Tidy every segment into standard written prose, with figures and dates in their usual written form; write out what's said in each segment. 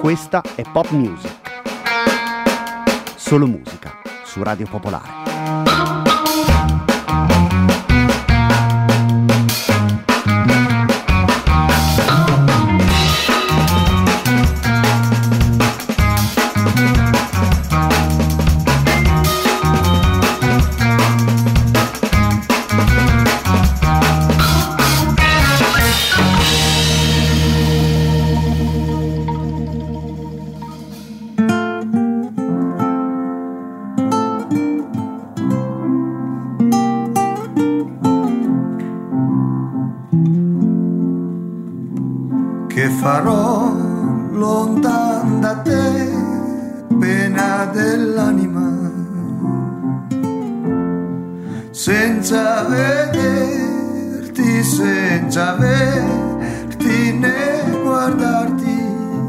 Questa è Pop Music. Solo musica su Radio Popolare. Farò lontan da te, pena dell'anima, senza vederti, senza averti né guardarti,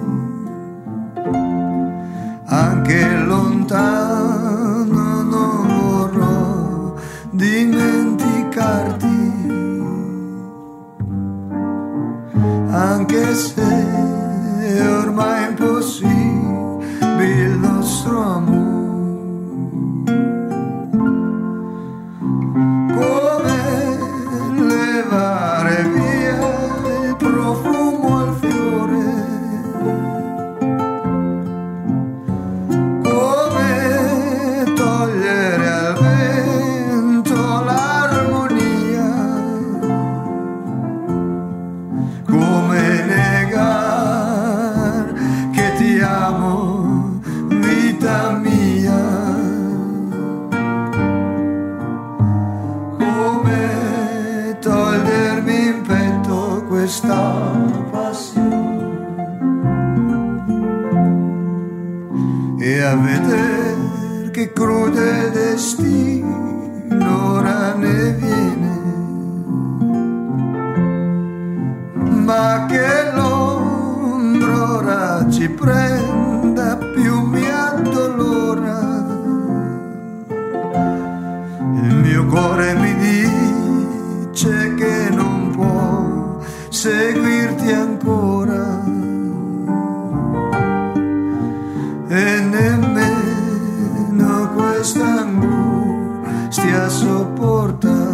anche lontano non vorrò dimenticarti. Anche se è ormai impossibile il nostro amore, come levare via il profumo al fiore, come togliere al vento l'armonia, come negar che ti amo, vita mia, come togliermi in petto questa passione e a vedere che crude destino ora ne viene, ma che l'ombra ora ci prenda più mi addolora. Il mio cuore mi dice che non può seguirti ancora e nemmeno questa angustia sopportare.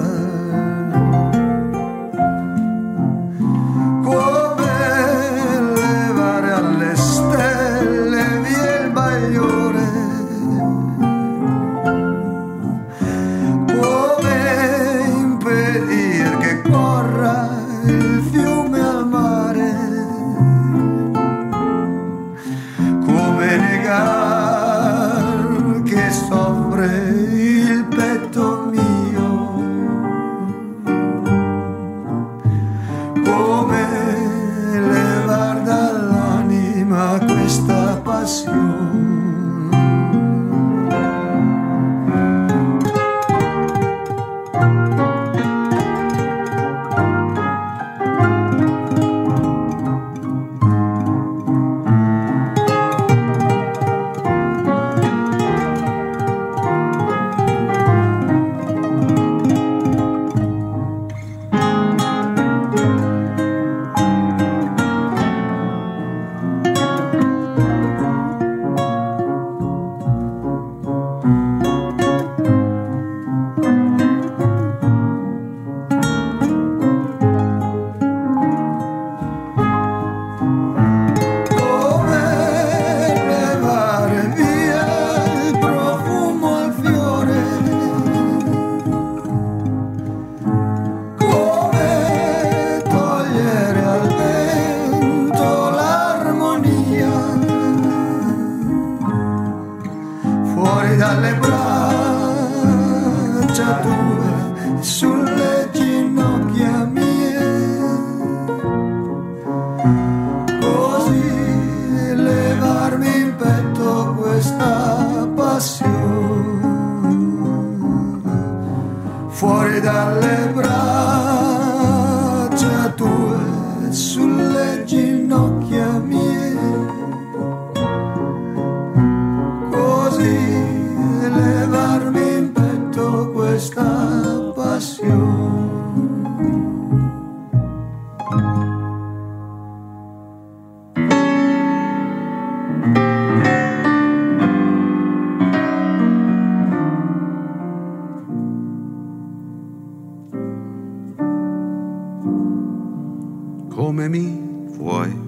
Come mi vuoi?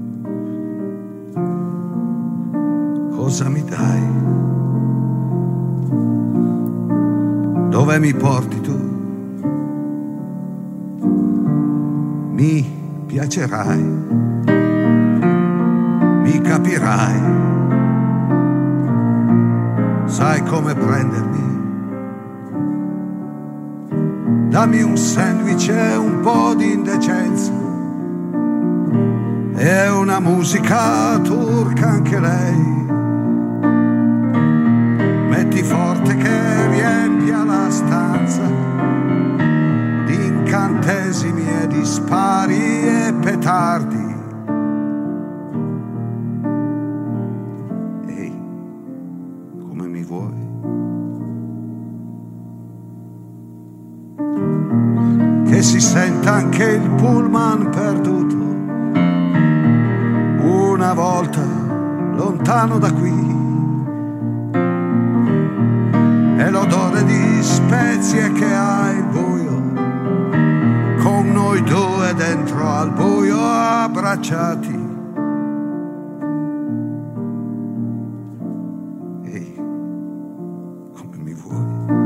Cosa mi dai? Dove mi porti tu? Mi piacerai, mi capirai, sai come prendermi. Dammi un sandwich e un po' di indecenza e una musica turca anche lei. Metti forte che riempia la stanza di incantesimi e di spari e petardi. Ehi, come mi vuoi? Che si senta anche il pullman perduto una volta lontano da qui, e l'odore di spezie che ha il buio, con noi due dentro al buio abbracciati. Ehi, come mi vuoi?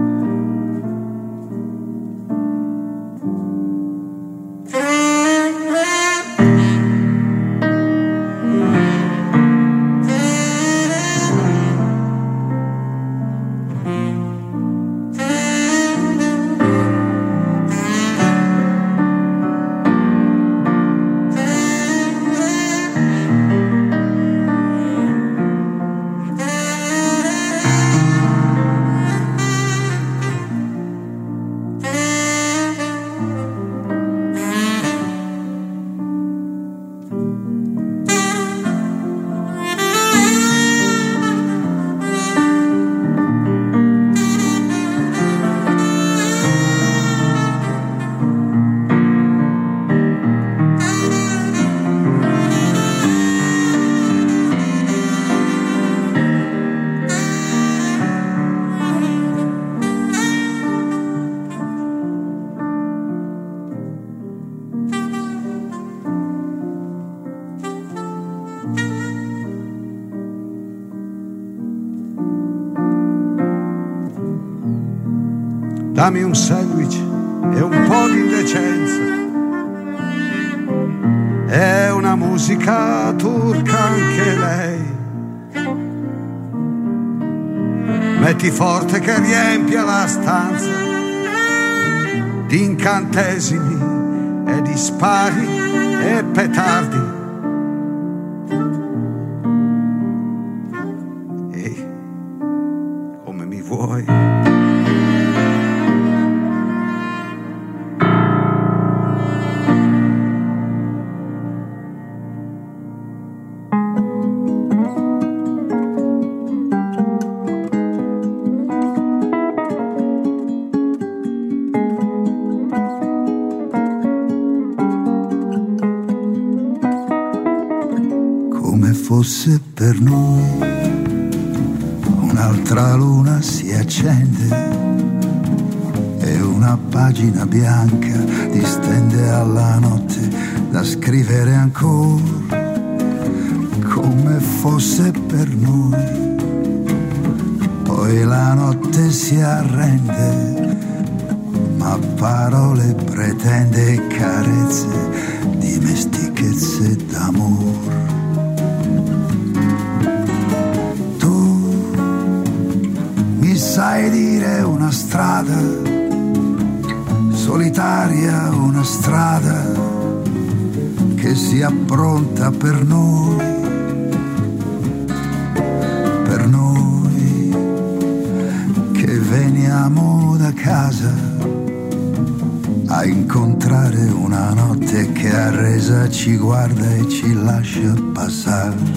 Dammi un sandwich e un po' di indecenza e una musica turca anche lei. Metti forte che riempia la stanza di incantesimi e di spari e petardi. Ehi, come mi vuoi? Fosse per noi un'altra luna si accende e una pagina bianca distende alla notte da scrivere ancora. Come fosse per noi, poi la notte si arrende, ma parole pretende, carezze, dimestichezze d'amore. Sai dire una strada solitaria, una strada che sia pronta per noi che veniamo da casa a incontrare una notte che arresa ci guarda e ci lascia passare.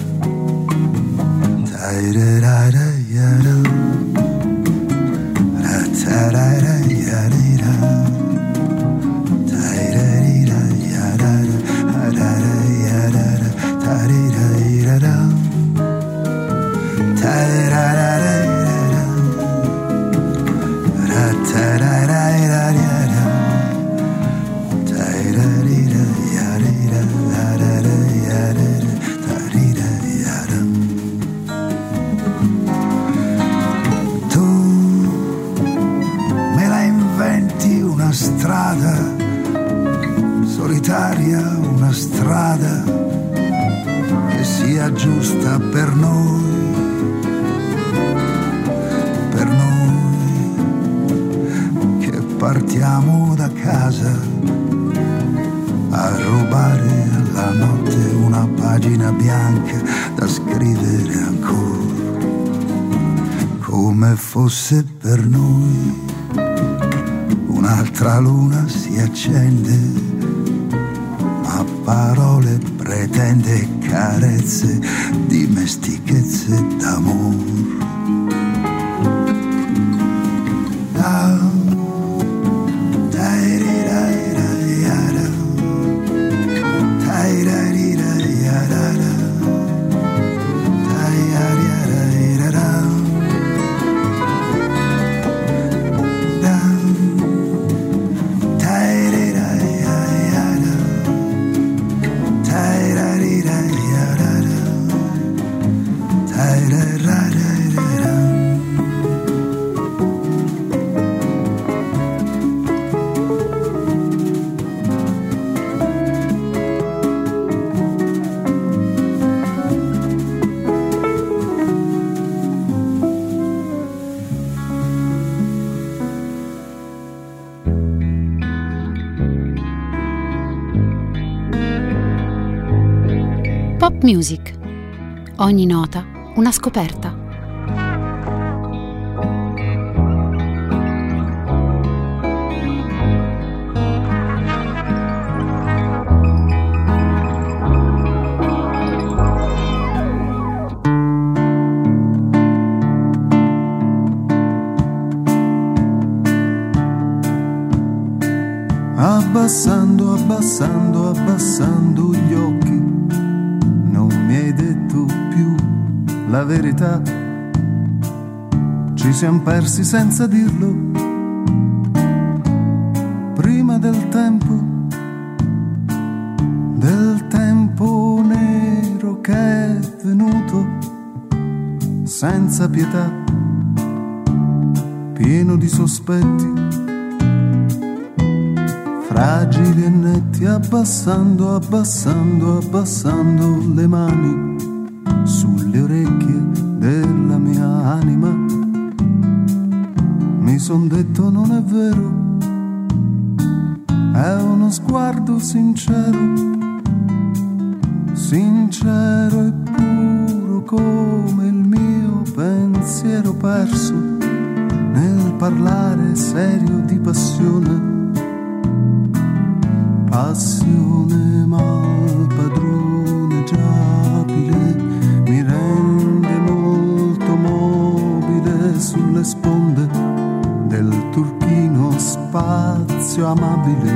una strada solitaria, una strada che sia giusta per noi, che partiamo da casa a rubare alla notte una pagina bianca da scrivere ancora, come fosse per noi. Un'altra luna si accende, ma parole pretende, carezze, dimestichezze d'amore. Pop Music. Ogni nota una scoperta. Abbassando, abbassando, abbassando gli occhi, non mi hai detto più la verità. Ci siamo persi senza dirlo, prima del tempo nero che è venuto senza pietà, pieno di sospetti fragili e netti. Abbassando, abbassando, abbassando le mani sulle orecchie della mia anima, mi son detto non è vero, è uno sguardo sincero, sincero e puro come il mio pensiero perso nel parlare serio di passione. Passione malpadroneggiabile mi rende molto mobile sulle sponde del turchino spazio amabile.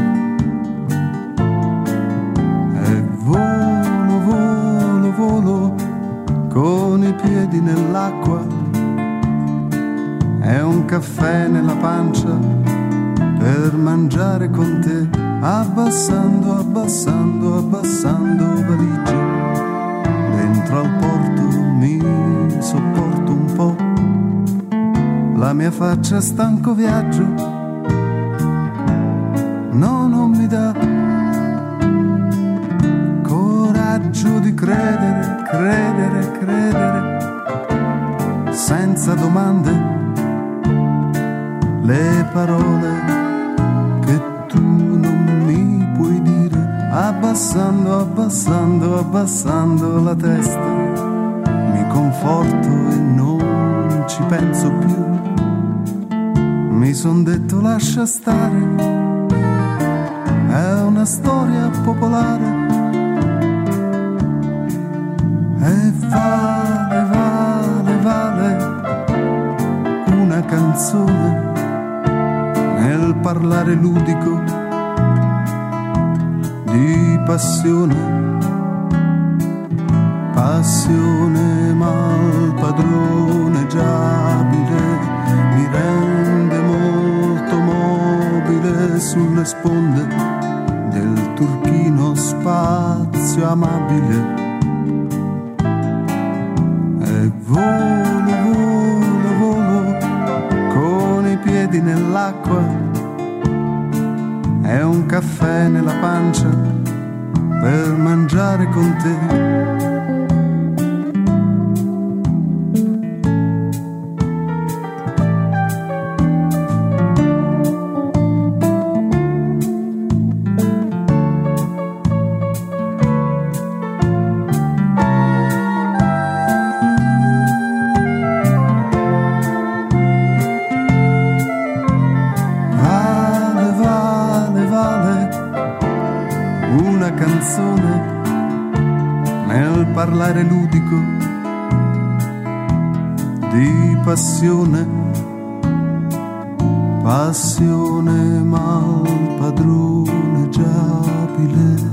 E volo, volo, volo con i piedi nell'acqua e un caffè nella pancia per mangiare con te. Abbassando, abbassando, abbassando valigie, dentro al porto mi sopporto un po', la mia faccia stanco viaggio, no, non mi dà coraggio di credere, credere, credere, senza domande, le parole abbassando, abbassando, abbassando la testa, mi conforto e non ci penso più. Mi son detto lascia stare, è una storia popolare e vale, vale, vale una canzone nel parlare ludico di passione, passione malpadroneggiabile, mi rende molto mobile sulle sponde del turchino spazio amabile. E volo, volo, volo con i piedi nell'acqua e un caffè nella pancia per mangiare con te. Parlare ludico di passione, passione mal padroneggiabile.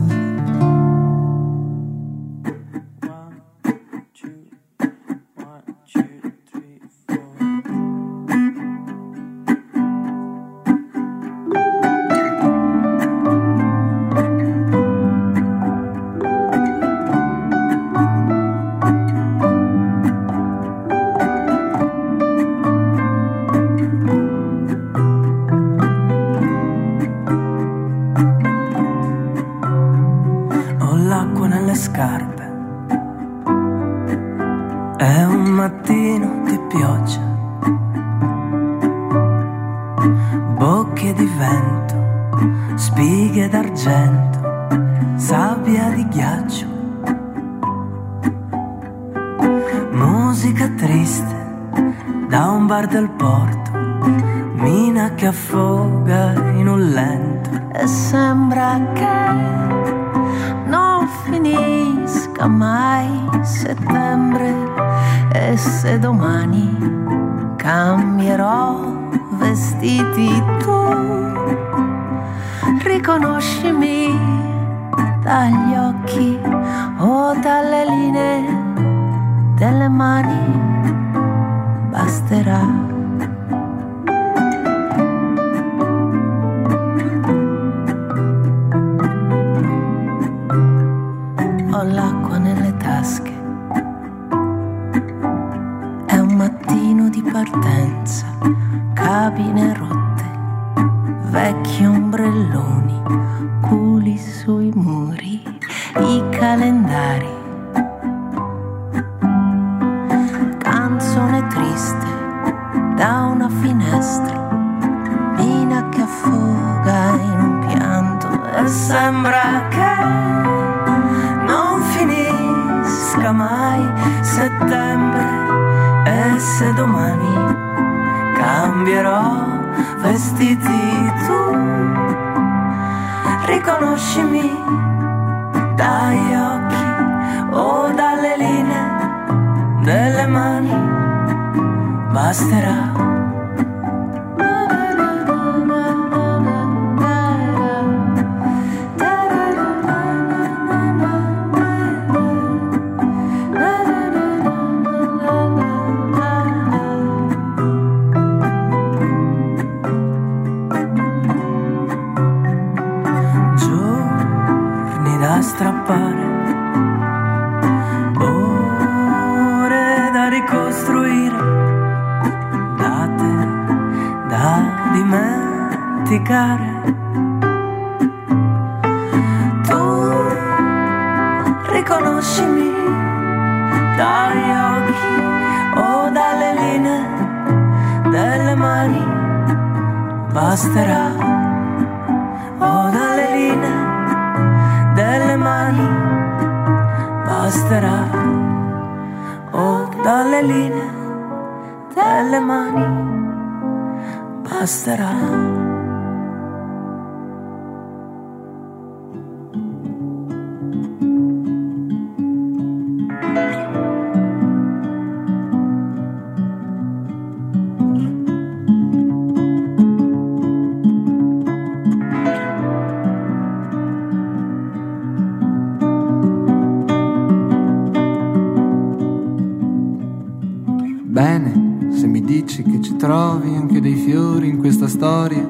Bene, se mi dici che ci trovi anche dei fiori in questa storia,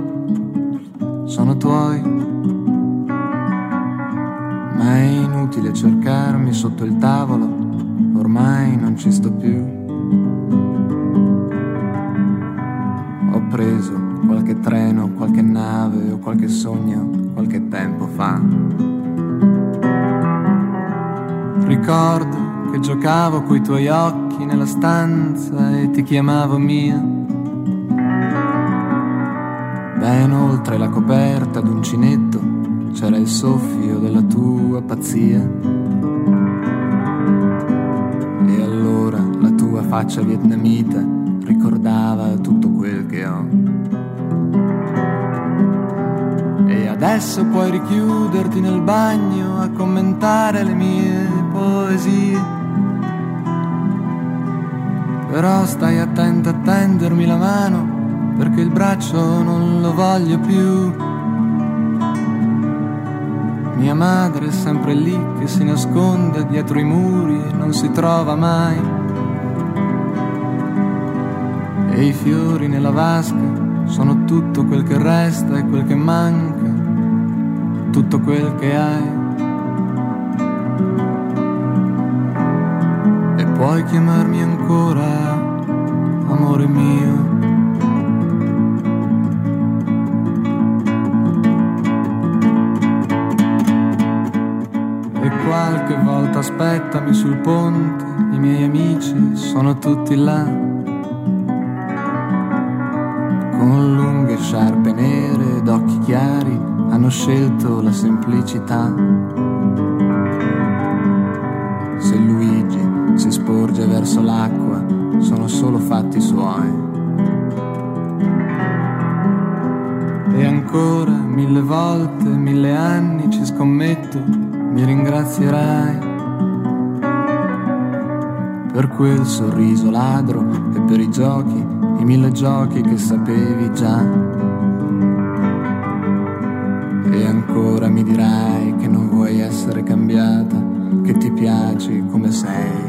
sono tuoi. Ma è inutile cercarmi sotto il tavolo, ormai non ci sto più. Ho preso qualche qualche treno, qualche nave o qualche sogno, qualche tempo fa. Ricordo che giocavo coi tuoi occhi nella stanza e ti chiamavo mia. Ben oltre la coperta d'uncinetto c'era il soffio della tua pazzia. E allora la tua faccia vietnamita ricordava tutto quel che ho. E adesso puoi richiuderti nel bagno a commentare le mie poesie. Però stai attento a tendermi la mano, perché il braccio non lo voglio più. Mia madre è sempre lì che si nasconde dietro i muri e non si trova mai. E i fiori nella vasca sono tutto quel che resta e quel che manca, tutto quel che hai. E puoi chiamarmi ancora amore mio. E qualche volta aspettami sul ponte, i miei amici sono tutti là, con lunghe sciarpe nere ed occhi chiari, hanno scelto la semplicità. Se Luigi si sporge verso l'acqua, sono solo fatti suoi. E ancora 1000 volte, 1000 anni, ci scommetto, mi ringrazierai per quel sorriso ladro e per i giochi, i 1000 giochi che sapevi già. E ancora mi dirai che non vuoi essere cambiata, che ti piaci come sei.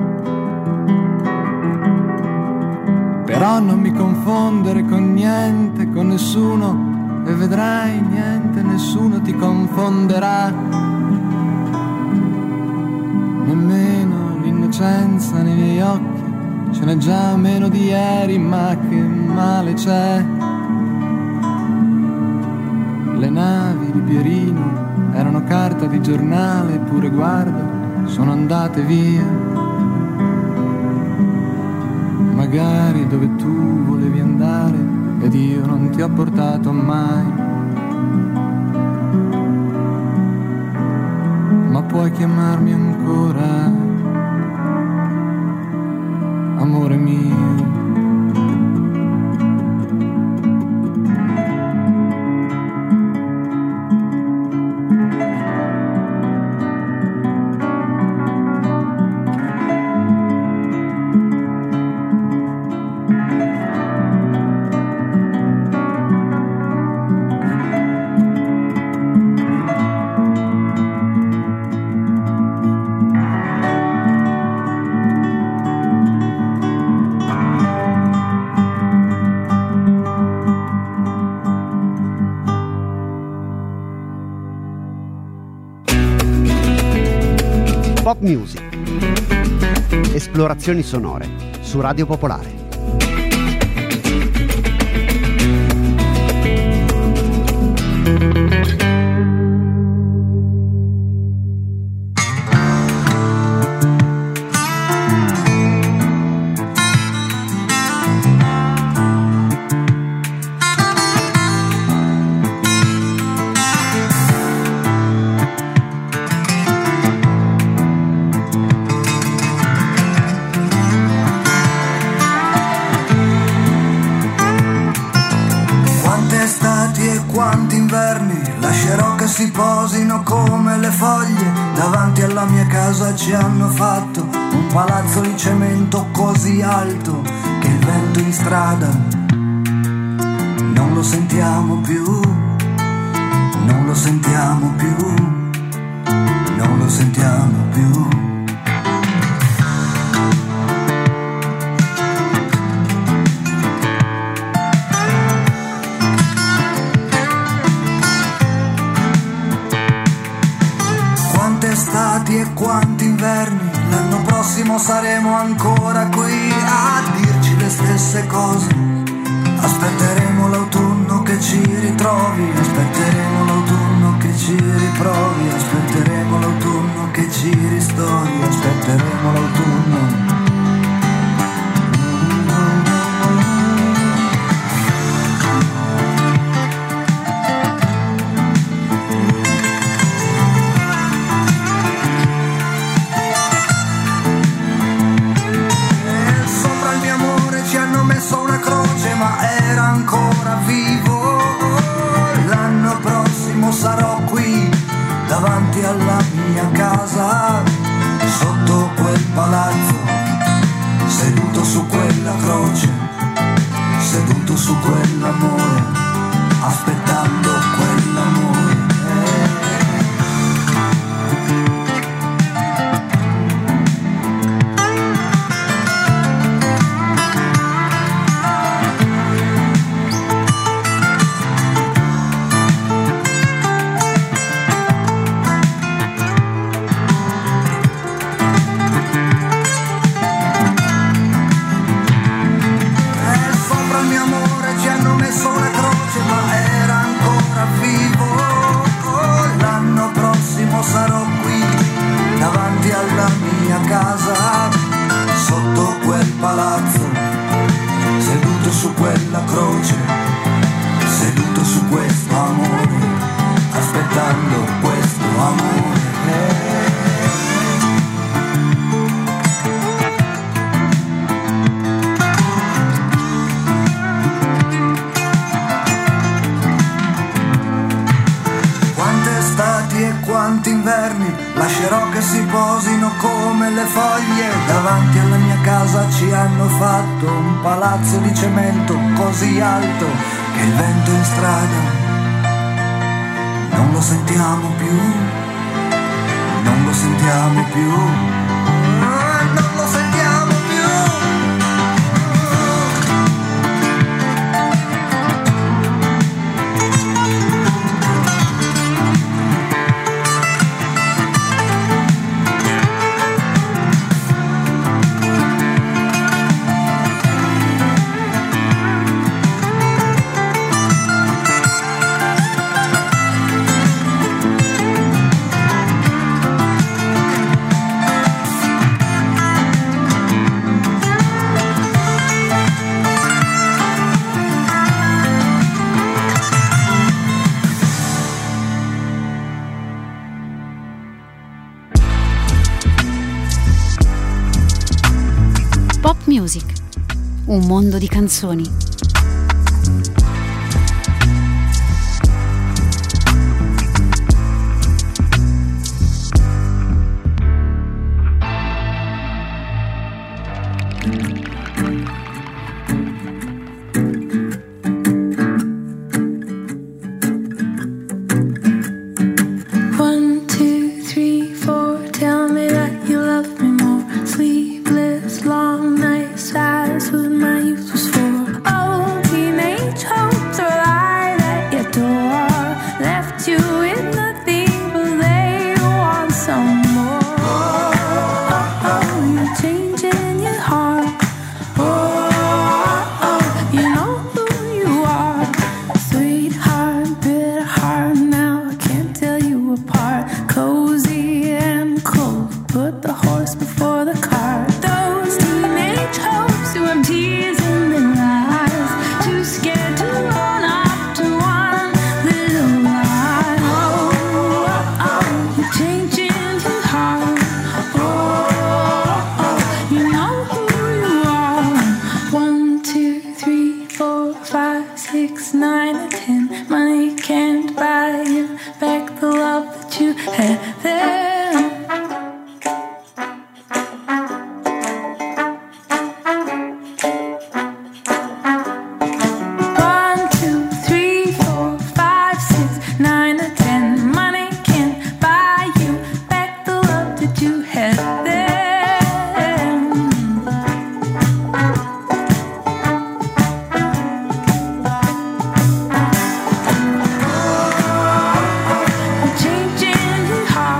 Però non mi confondere con niente, con nessuno, e vedrai niente, nessuno ti confonderà. Nemmeno l'innocenza nei miei occhi, ce n'è già meno di ieri, ma che male c'è. Le navi di Pierino erano carta di giornale, eppure guarda, sono andate via. Magari dove tu volevi andare ed io non ti ho portato mai. Ma puoi chiamarmi ancora amore mio. Pop Music. Esplorazioni sonore su Radio Popolare. Si posino come le foglie davanti alla mia casa, ci hanno fatto un palazzo di cemento così alto che il vento in strada non lo sentiamo più, non lo sentiamo più, non lo sentiamo più. E quanti inverni, l'anno prossimo saremo ancora qui a dirci le stesse cose. Aspetteremo l'autunno che ci ritrovi, aspetteremo l'autunno che ci riprovi, aspetteremo l'autunno che ci ristori, aspetteremo l'autunno. Sopra il mio amore ci hanno messo una croce, ma era ancora vivo. L'anno prossimo sarò qui davanti alla mia casa, sotto quel palazzo, seduto su quella croce, seduto su quell'amore, aspettando quell'amore. Sarò qui davanti alla mia casa, sotto quel palazzo, seduto su quella croce, seduto su questo amore, aspettando questo amore. Quanti inverni lascerò che si posino come le foglie. Davanti alla mia casa ci hanno fatto un palazzo di cemento così alto che il vento in strada non lo sentiamo più, non lo sentiamo più, non lo sentiamo più. Music, un mondo di canzoni. Changing your heart.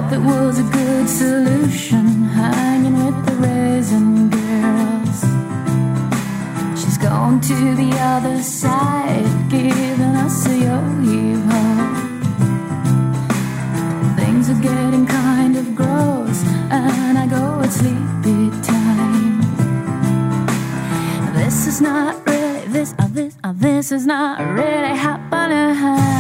Thought that was a good solution, hanging with the raisin girls. She's gone to the other side, giving us a yo-yo. Things are getting kind of gross, and I go at sleepy time. This is not really, this is not really happening.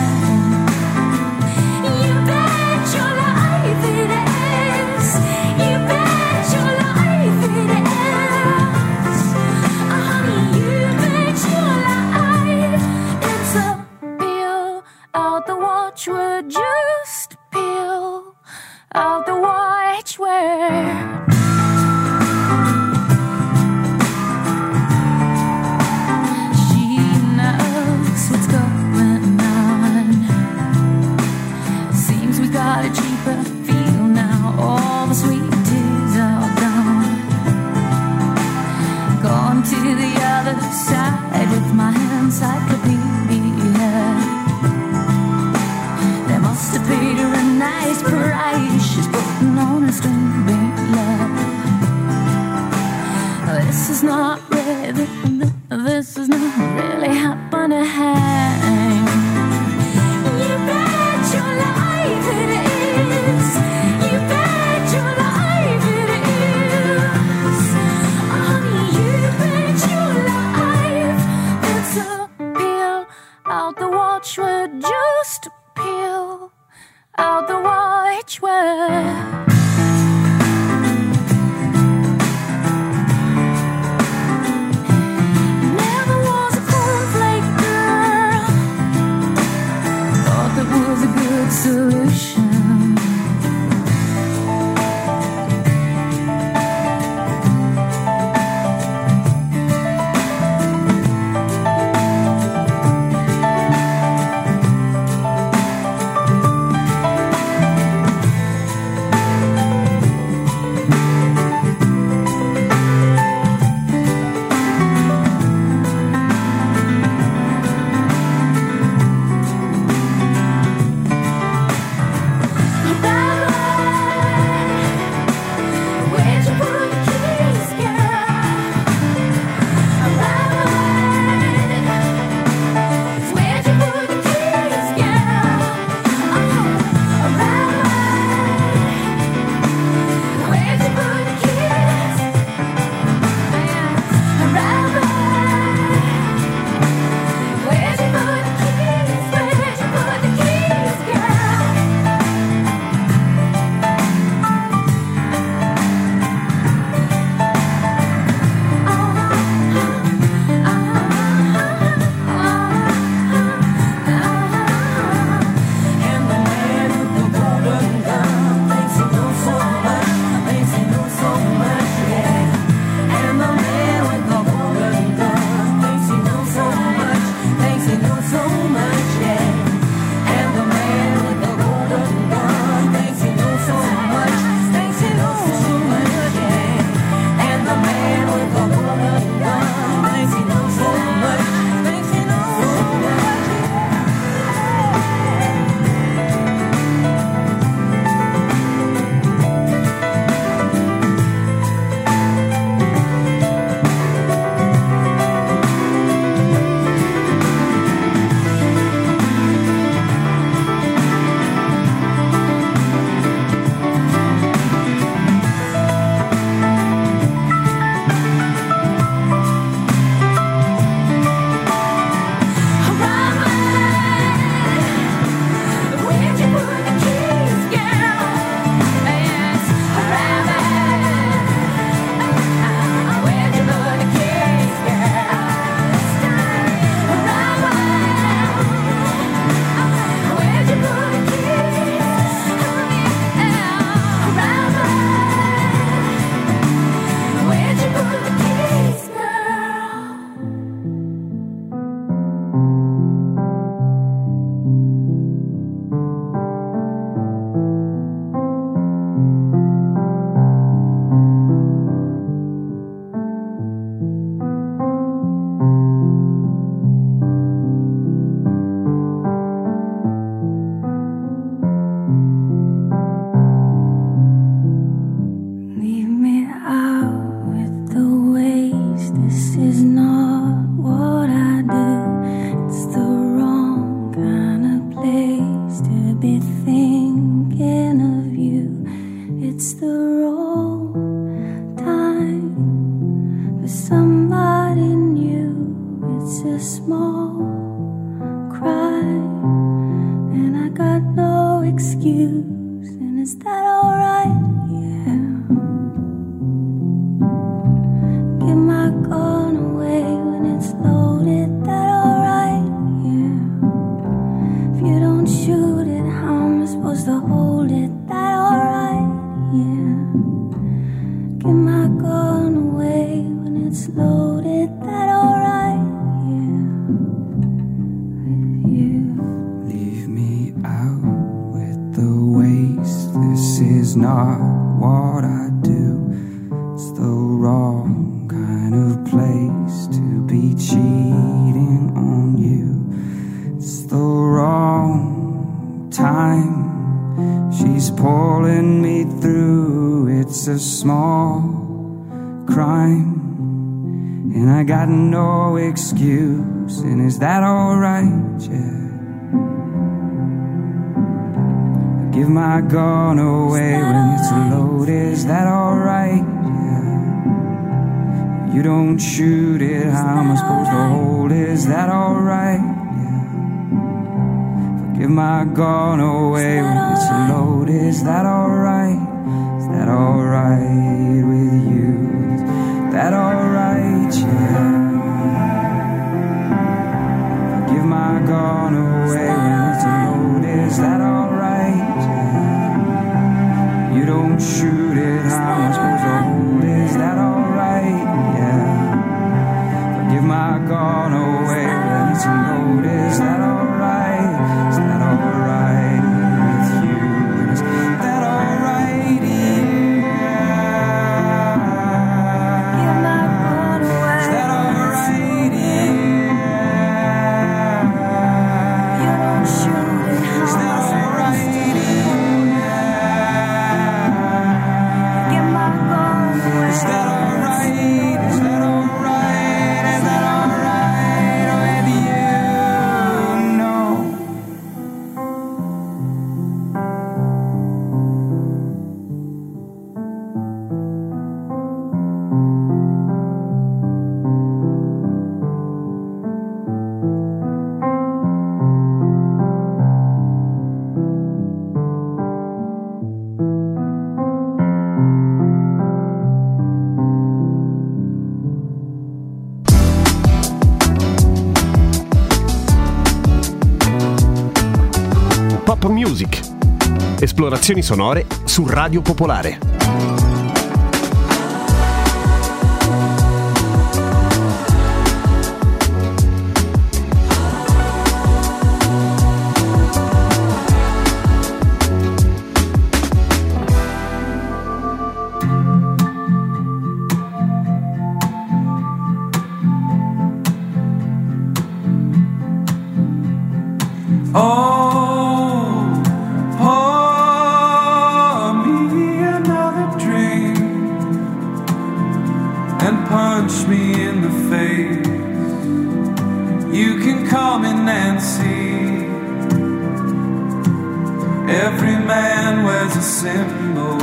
You bet your life it is. You bet your life it is. Honey, you bet your life. It's a peel out the watchword, just peel out the watchword. Got a cheaper feel now. All the sweet teas are gone. Gone to the other side with my encyclopedia. They must have paid her a nice price. She's putting on a string big love. This is not really, this is not really happening. You bet your life it is. You bet your life it is. Honey, you bet your life. It's a peel out the watchword, just peel out the watchword. Solution. it's the wrong time for somebody new. It's a small cry, and I got no excuse. And is that alright? Yeah. Give my gun away when it's loaded. That alright? Yeah. If you don't shoot it, how am I supposed to hold it? That alright? Yeah. Give my gun away when it's loaded. That alright? Yeah. With you. Leave me out with the waste. This is not what I do. It's the wrong kind of place to be cheating on you. It's the wrong time. She's pulling me through. It's a small crime, and I got no excuse. And is that alright? Yeah. Give my gun away when it's loaded. Is that alright? Yeah. You don't shoot it, how am I supposed to hold it? Is that alright? Yeah. Give my gun away when it's loaded. Is that alright? Is that alright with you? Is that alright? Yeah. Give my gun away when it's loaded. Is that alright? Yeah. You don't shoot it, how am I supposed to hold it? Is that alright? Yeah. Give my gun away when it's loaded. Is that alright? Is that alright with you? Is that alright? Yeah. Give my gun away. Is that alright? Yeah. You don't shoot it, how Is that am I supposed alright? to hold it? Give my gun away. Is that alright? Is that alright? Is that alright with you? No. Pop Music. Esplorazioni sonore su Radio Popolare. Oh, pour me another drink and punch me in the face. You can call me Nancy. Every man wears a symbol,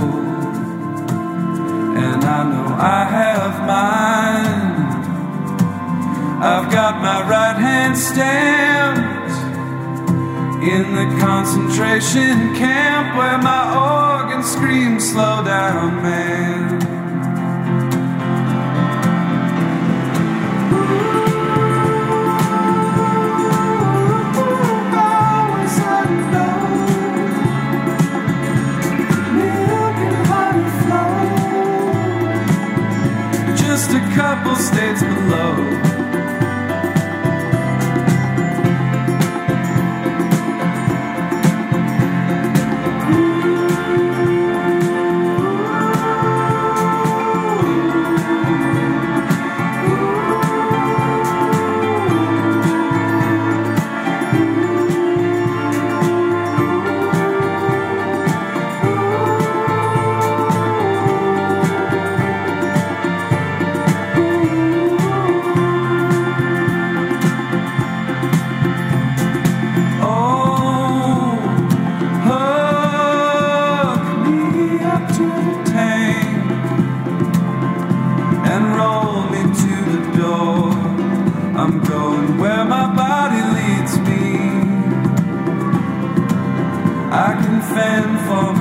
and I know I have mine. I've got my right hand stamped in the concentration camp where my organ screams, slow down, man. Always unknown, milk and honey flow, just a couple states below.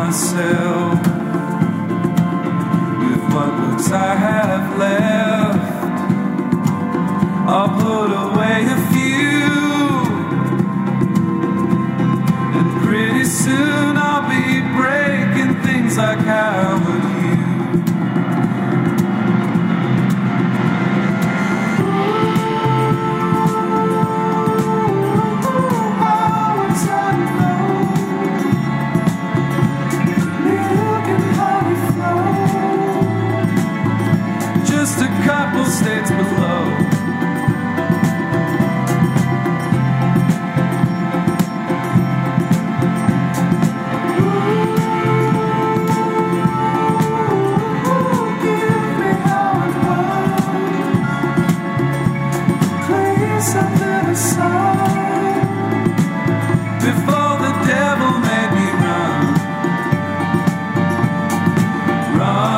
myself with what looks I have left. I'll put away a few, and pretty soon I'll be breaking things like how would you? Just a couple states below. Give me how it was. Please set that aside before the devil made me run. Run.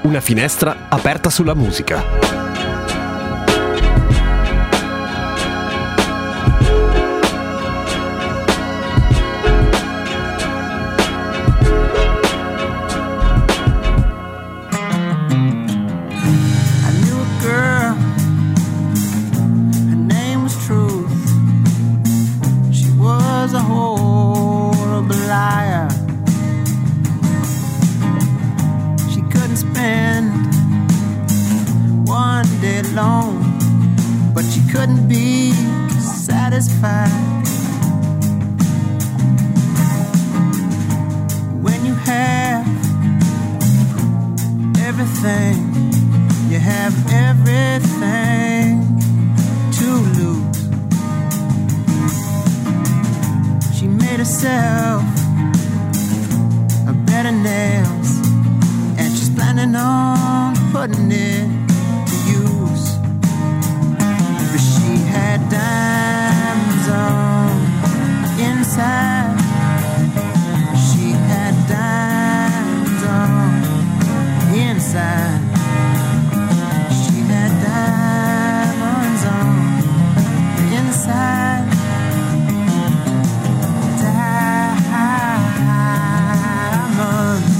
una finestra aperta sulla musica. But she couldn't be satisfied. When you have everything, you have everything to lose. She made herself a bed of nails, and she's planning on putting it to use. But she had diamonds on inside. She had diamonds on inside. She had diamonds on inside. Diamonds.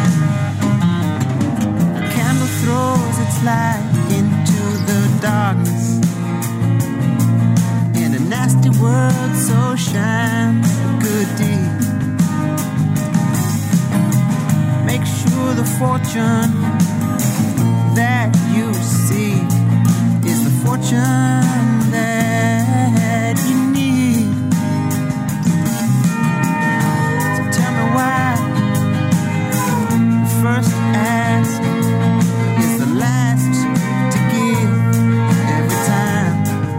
A candle throws its light into the darkness. In a nasty world, so shines a good deed. Make sure the fortune that you seek is the fortune that you need. So tell me why the first ask is the last to give every time.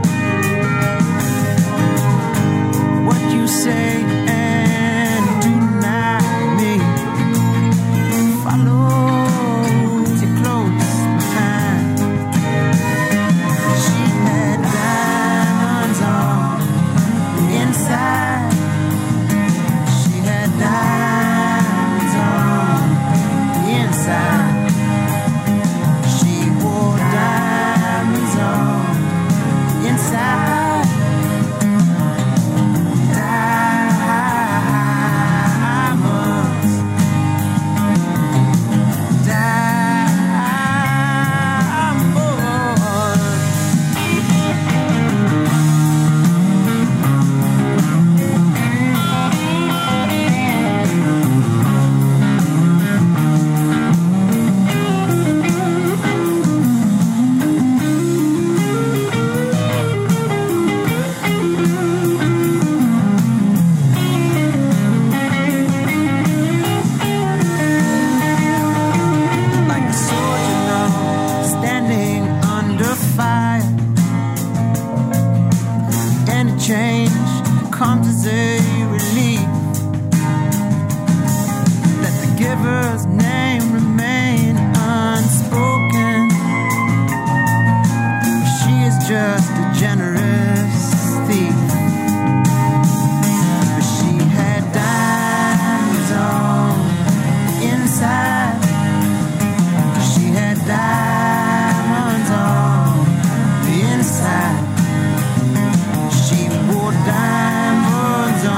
What you say and do not mean follows you close behind. She had diamonds on inside. She had diamonds on inside. She wore diamonds on inside. Diamonds. Like a soldier now, standing under fire. Any change comes as a relief. Let the giver's name remain unspoken. She is just a generous thief. But she had diamonds on inside. She had diamonds on the inside. She wore diamonds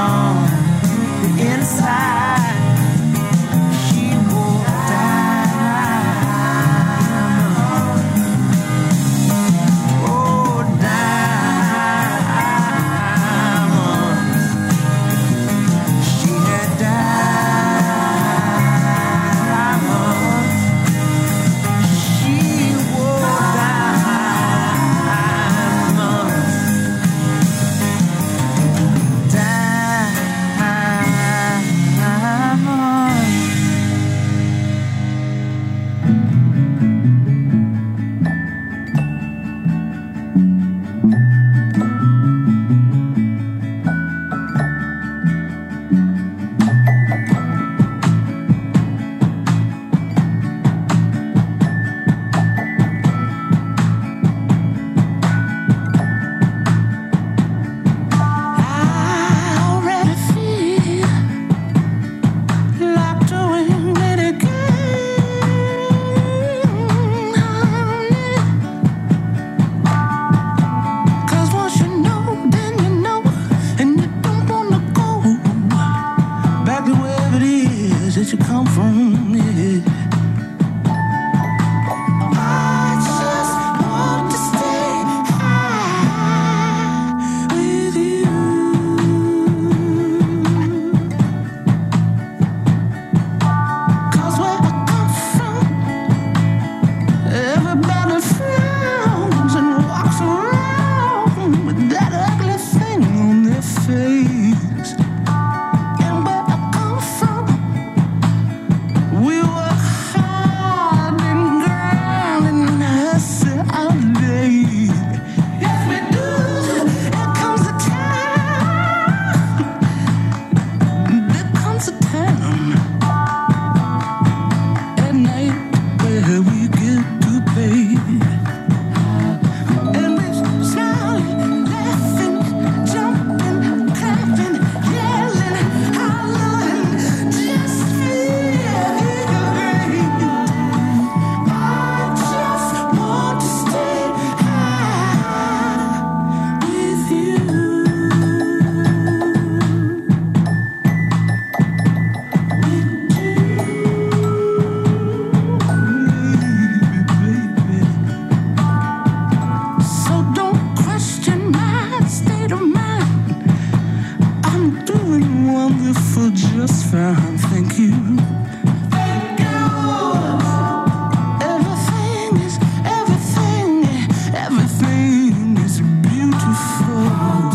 found. Thank you. Everything is beautiful.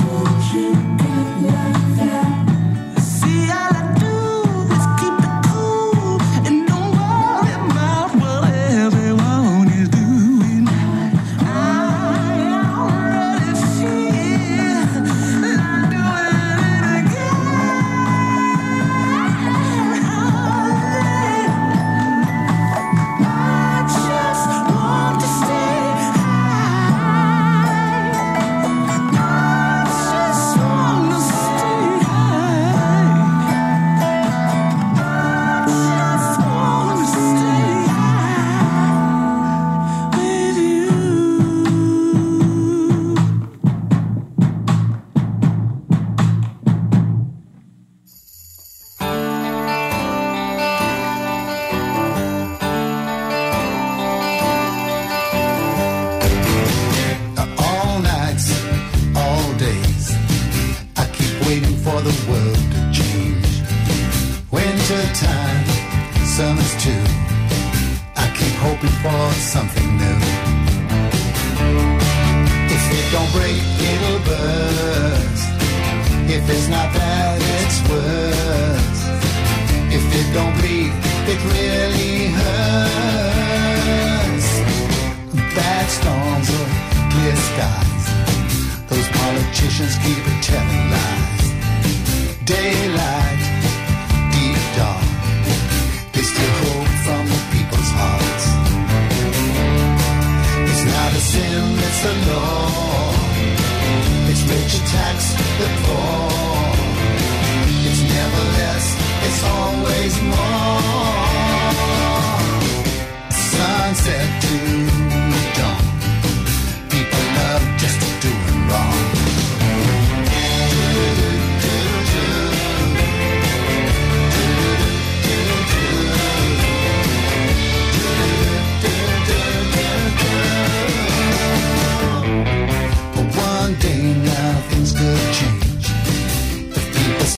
See, all I do is keep it cool and don't worry about what everyone is doing. I already feel like doing it again. I just want to stay. All nights, all days, I keep waiting for the world to change. Winter time, summer's too. I keep hoping for something new. If it don't break, it'll burst. If it's not that, it's worse. If it don't bleed, it really hurts. Bad storms or clear skies, those politicians keep telling lies. Daylight, deep dark, they still hope from the people's hearts. It's not a sin, it's a law. It's rich attacks the poor. It's never less, it's always more. Sunset to dawn, people love just doing wrong. One day now things could change.